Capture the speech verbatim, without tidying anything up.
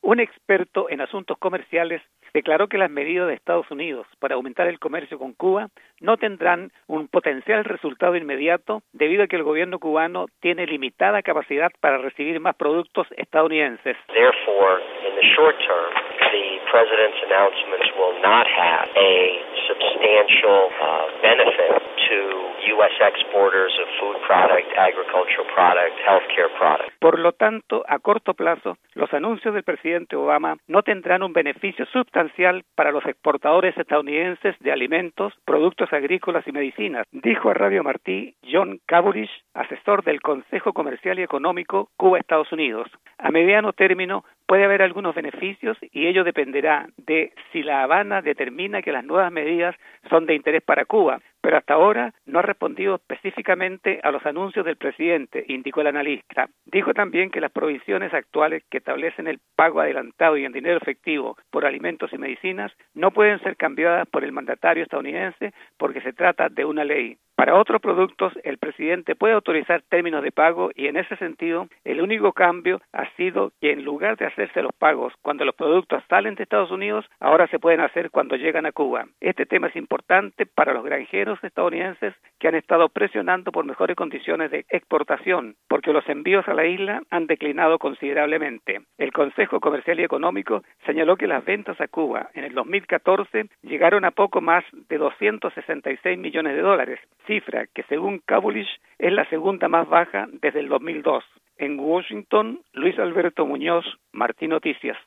Un experto en asuntos comerciales declaró que las medidas de Estados Unidos para aumentar el comercio con Cuba no tendrán un potencial resultado inmediato debido a que el gobierno cubano tiene limitada capacidad para recibir más productos estadounidenses. Therefore, in the short term, the president's announcements will not have a substantial uh, benefit to U S exporters of food product, agricultural product, healthcare product. Por lo tanto, a corto plazo, los anuncios del presidente Obama no tendrán un beneficio sustancial para los exportadores estadounidenses de alimentos, productos agrícolas y medicinas, dijo a Radio Martí John Cabulish, asesor del Consejo Comercial y Económico Cuba-Estados Unidos. A mediano término puede haber algunos beneficios y ello dependerá de si La Habana determina que las nuevas medidas son de interés para Cuba, pero hasta ahora no ha respondido específicamente a los anuncios del presidente, indicó el analista. Dijo también que las provisiones actuales que establecen el pago adelantado y en dinero efectivo por alimentos y medicinas no pueden ser cambiadas por el mandatario estadounidense porque se trata de una ley. Para otros productos, el presidente puede autorizar términos de pago y en ese sentido, el único cambio ha sido que en lugar de hacerse los pagos cuando los productos salen de Estados Unidos, ahora se pueden hacer cuando llegan a Cuba. Este tema es importante para los granjeros estadounidenses que han estado presionando por mejores condiciones de exportación, porque los envíos a la isla han declinado considerablemente. El Consejo Comercial y Económico señaló que las ventas a Cuba en el dos mil catorce llegaron a poco más de doscientos sesenta y seis millones de dólares, cifra que según Cabulish es la segunda más baja desde el dos mil dos. En Washington, Luis Alberto Muñoz, Martí Noticias.